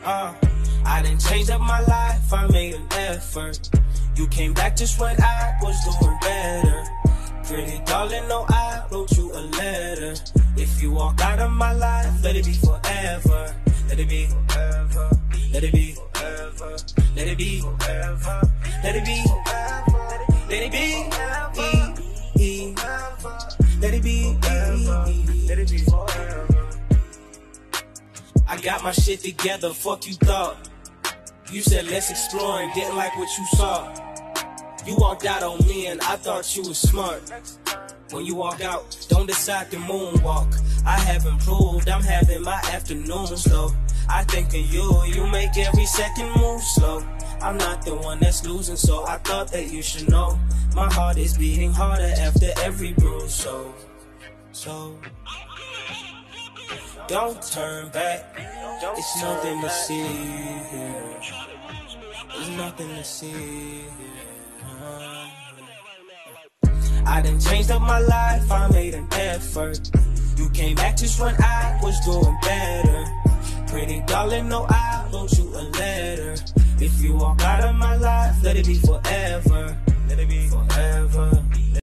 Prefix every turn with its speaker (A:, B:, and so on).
A: I done changed up my life, I made an effort. You came back just when I was doing better. Pretty darling, no, I wrote you a letter. If you walk out of my life, let it be forever. Let it be forever. Let it be forever. Let it be forever. Let it be forever. Let it be Let it be Let it be forever. I got my shit together, fuck you thought. You said let's explore and didn't like what you saw. You walked out on me and I thought you was smart. When you walk out, don't decide to moonwalk. I have improved, I'm having my afternoons slow. I think of you make every second move slow. I'm not the one that's losing, so I thought that you should know. My heart is beating harder after every bruise, so don't turn back. It's nothing to see here. There's nothing to see here. I done changed up my life, I made an effort. You came back just when I was doing better. Pretty darling, no, I wrote you a letter. If you walk out of my life, let it be forever. Let it be forever.